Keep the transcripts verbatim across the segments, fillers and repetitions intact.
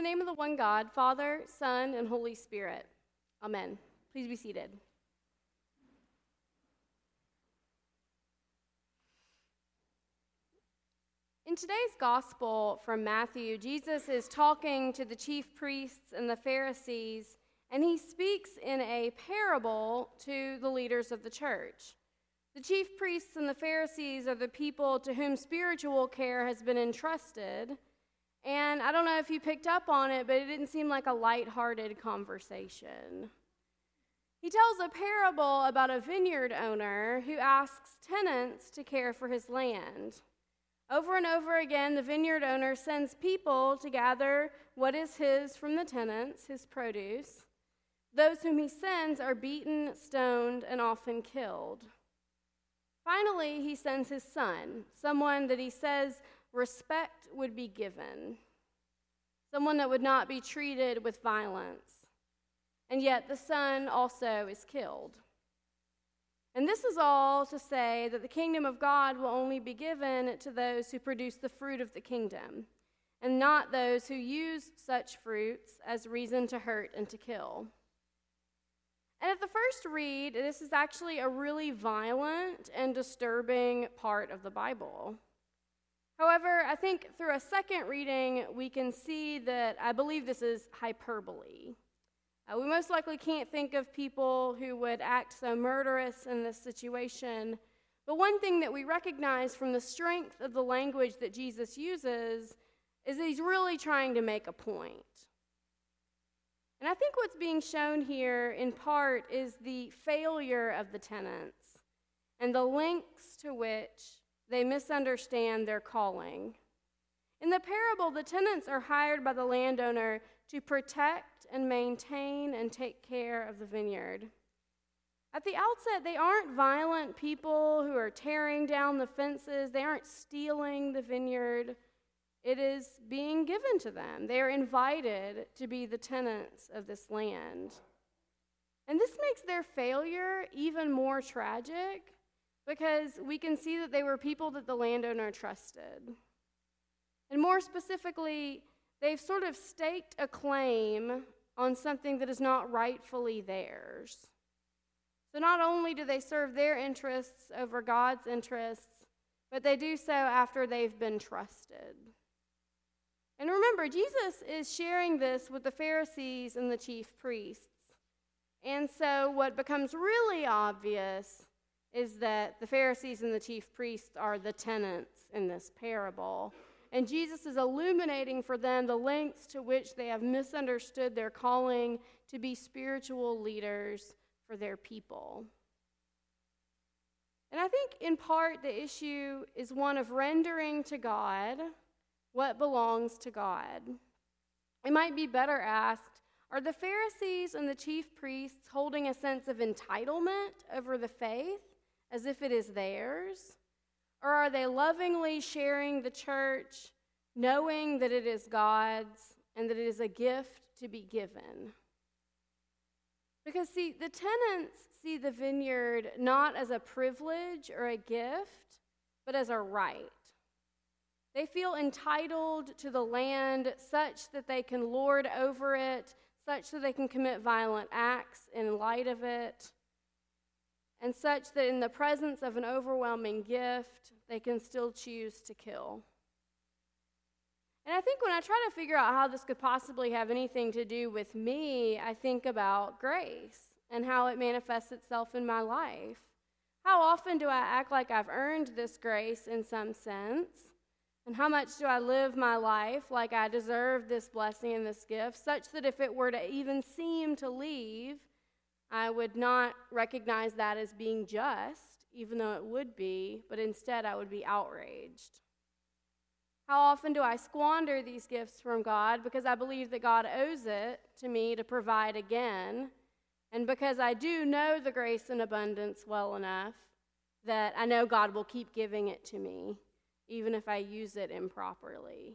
the name of the one God, Father, Son, and Holy Spirit. Amen. Please be seated. In today's gospel from Matthew, Jesus is talking to the chief priests and the Pharisees, and he speaks in a parable to the leaders of the church. The chief priests and the Pharisees are the people to whom spiritual care has been entrusted. And I don't know if you picked up on it, but it didn't seem like a lighthearted conversation. He tells a parable about a vineyard owner who asks tenants to care for his land. Over and over again, the vineyard owner sends people to gather what is his from the tenants, his produce. Those whom he sends are beaten, stoned, and often killed. Finally, he sends his son, someone that he says respect would be given, someone that would not be treated with violence. And yet the son also is killed. And this is all to say that the kingdom of God will only be given to those who produce the fruit of the kingdom, and not those who use such fruits as reason to hurt and to kill. And at the first read, this is actually a really violent and disturbing part of the Bible. However, I think through a second reading, we can see that I believe this is hyperbole. Uh, we most likely can't think of people who would act so murderous in this situation, but one thing that we recognize from the strength of the language that Jesus uses is that he's really trying to make a point. And I think what's being shown here in part is the failure of the tenants and the lengths to which they misunderstand their calling. In the parable, the tenants are hired by the landowner to protect and maintain and take care of the vineyard. At the outset, they aren't violent people who are tearing down the fences. They aren't stealing the vineyard. It is being given to them. They are invited to be the tenants of this land. And this makes their failure even more tragic, because we can see that they were people that the landowner trusted. And more specifically, they've sort of staked a claim on something that is not rightfully theirs. So not only do they serve their interests over God's interests, but they do so after they've been trusted. And remember, Jesus is sharing this with the Pharisees and the chief priests. And so what becomes really obvious is that the Pharisees and the chief priests are the tenants in this parable. And Jesus is illuminating for them the lengths to which they have misunderstood their calling to be spiritual leaders for their people. And I think in part the issue is one of rendering to God what belongs to God. It might be better asked, are the Pharisees and the chief priests holding a sense of entitlement over the faith as if it is theirs? Or are they lovingly sharing the church, knowing that it is God's and that it is a gift to be given? Because, see, the tenants see the vineyard not as a privilege or a gift, but as a right. They feel entitled to the land such that they can lord over it, such that they can commit violent acts in light of it, and such that in the presence of an overwhelming gift, they can still choose to kill. And I think when I try to figure out how this could possibly have anything to do with me, I think about grace and how it manifests itself in my life. How often do I act like I've earned this grace in some sense? And how much do I live my life like I deserve this blessing and this gift, such that if it were to even seem to leave, I would not recognize that as being just, even though it would be, but instead I would be outraged. How often do I squander these gifts from God because I believe that God owes it to me to provide again, and because I do know the grace and abundance well enough that I know God will keep giving it to me, even if I use it improperly.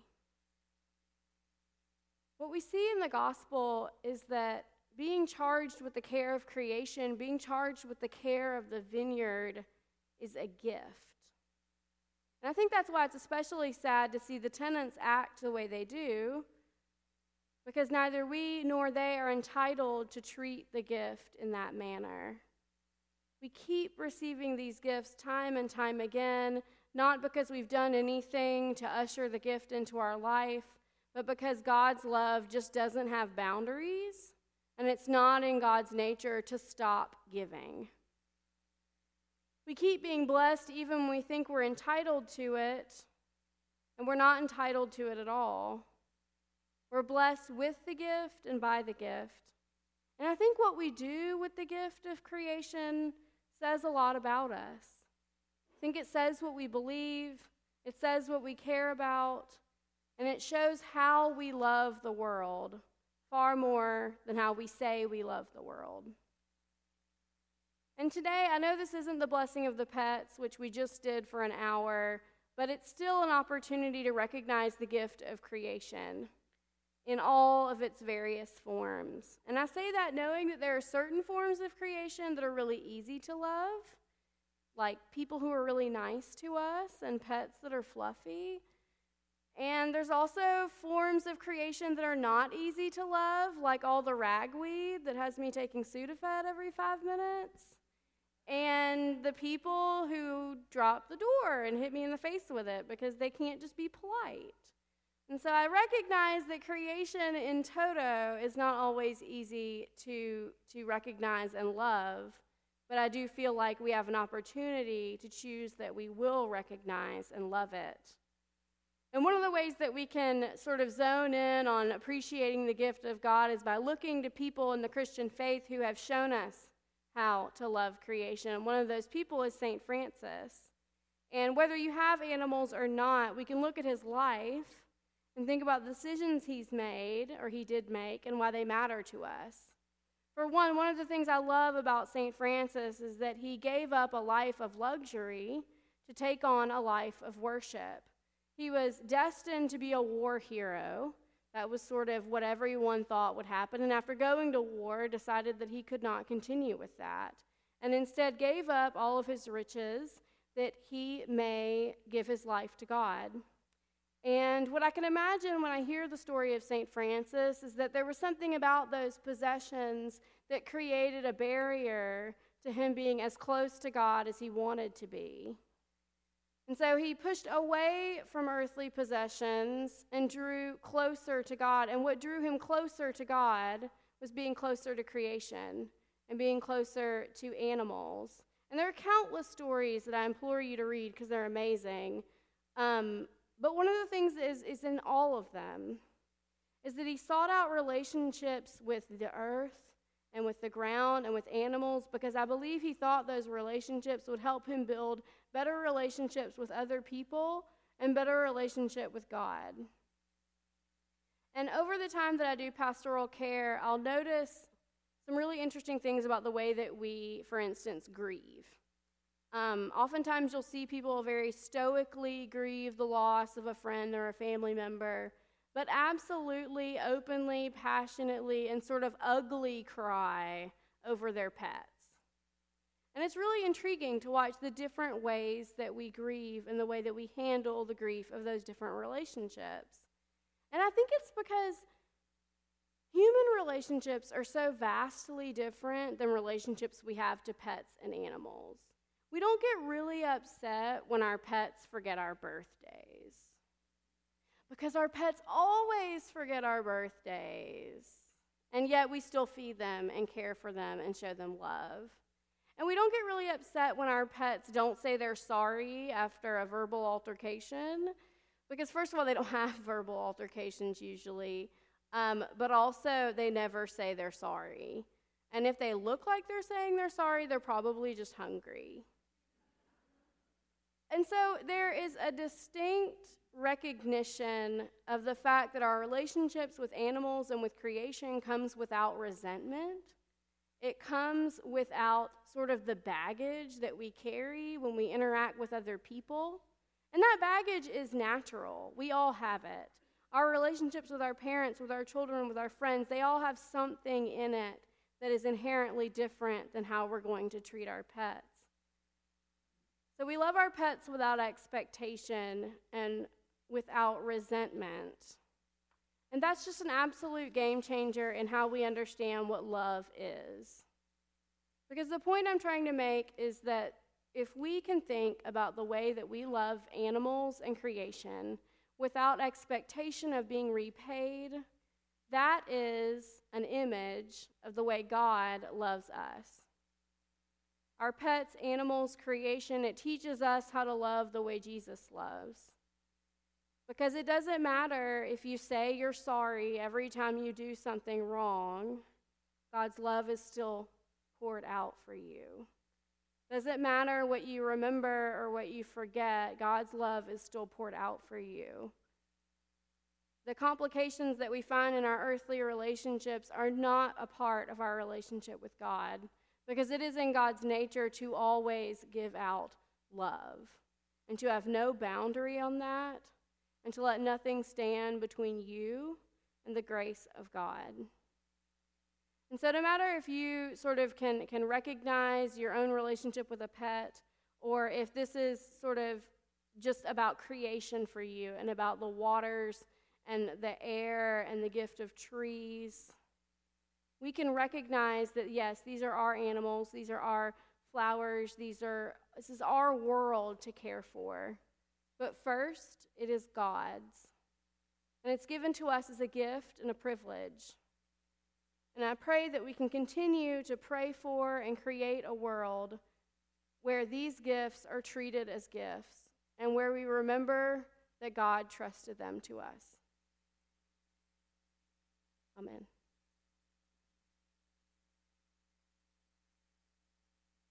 What we see in the gospel is that being charged with the care of creation, being charged with the care of the vineyard is a gift. And I think that's why it's especially sad to see the tenants act the way they do, because neither we nor they are entitled to treat the gift in that manner. We keep receiving these gifts time and time again, not because we've done anything to usher the gift into our life, but because God's love just doesn't have boundaries, and it's not in God's nature to stop giving. We keep being blessed even when we think we're entitled to it, and we're not entitled to it at all. We're blessed with the gift and by the gift. And I think what we do with the gift of creation says a lot about us. I think it says what we believe, it says what we care about, and it shows how we love the world far more than how we say we love the world. And today, I know this isn't the blessing of the pets, which we just did for an hour, but it's still an opportunity to recognize the gift of creation in all of its various forms. And I say that knowing that there are certain forms of creation that are really easy to love, like people who are really nice to us and pets that are fluffy. And there's also forms of creation that are not easy to love, like all the ragweed that has me taking Sudafed every five minutes, and the people who drop the door and hit me in the face with it because they can't just be polite. And so I recognize that creation in toto is not always easy to, to recognize and love, but I do feel like we have an opportunity to choose that we will recognize and love it. And one of the ways that we can sort of zone in on appreciating the gift of God is by looking to people in the Christian faith who have shown us how to love creation. And one of those people is Saint Francis. And whether you have animals or not, we can look at his life and think about the decisions he's made, or he did make, and why they matter to us. For one, one of the things I love about Saint Francis is that he gave up a life of luxury to take on a life of worship. He was destined to be a war hero. That was sort of what everyone thought would happen, and after going to war, decided that he could not continue with that, and instead gave up all of his riches that he may give his life to God. And what I can imagine when I hear the story of Saint Francis is that there was something about those possessions that created a barrier to him being as close to God as he wanted to be. And so he pushed away from earthly possessions and drew closer to God. And what drew him closer to God was being closer to creation and being closer to animals. And there are countless stories that I implore you to read because they're amazing. Um, But one of the things is, is in all of them is that he sought out relationships with the earth and with the ground and with animals because I believe he thought those relationships would help him build better relationships with other people and better relationship with God. And over the time that I do pastoral care, I'll notice some really interesting things about the way that we, for instance, grieve. Um, oftentimes you'll see people very stoically grieve the loss of a friend or a family member, but absolutely, openly, passionately, and sort of ugly cry over their pets. And it's really intriguing to watch the different ways that we grieve and the way that we handle the grief of those different relationships. And I think it's because human relationships are so vastly different than relationships we have to pets and animals. We don't get really upset when our pets forget our birthdays, because our pets always forget our birthdays, and yet we still feed them and care for them and show them love. And we don't get really upset when our pets don't say they're sorry after a verbal altercation, because first of all, they don't have verbal altercations usually, um, but also they never say they're sorry. And if they look like they're saying they're sorry, they're probably just hungry. And so there is a distinct recognition of the fact that our relationships with animals and with creation comes without resentment. It comes without sort of the baggage that we carry when we interact with other people. And that baggage is natural. We all have it. Our relationships with our parents, with our children, with our friends, they all have something in it that is inherently different than how we're going to treat our pets. So we love our pets without expectation and without resentment. And that's just an absolute game changer in how we understand what love is. Because the point I'm trying to make is that if we can think about the way that we love animals and creation without expectation of being repaid, that is an image of the way God loves us. Our pets, animals, creation, it teaches us how to love the way Jesus loves. Because it doesn't matter if you say you're sorry every time you do something wrong, God's love is still poured out for you. Doesn't matter what you remember or what you forget, God's love is still poured out for you. The complications that we find in our earthly relationships are not a part of our relationship with God, because it is in God's nature to always give out love and to have no boundary on that and to let nothing stand between you and the grace of God. And so no matter if you sort of can, can recognize your own relationship with a pet, or if this is sort of just about creation for you and about the waters and the air and the gift of trees, we can recognize that, yes, these are our animals, these are our flowers, these are this is our world to care for. But first, it is God's. And it's given to us as a gift and a privilege. And I pray that we can continue to pray for and create a world where these gifts are treated as gifts and where we remember that God trusted them to us. Amen.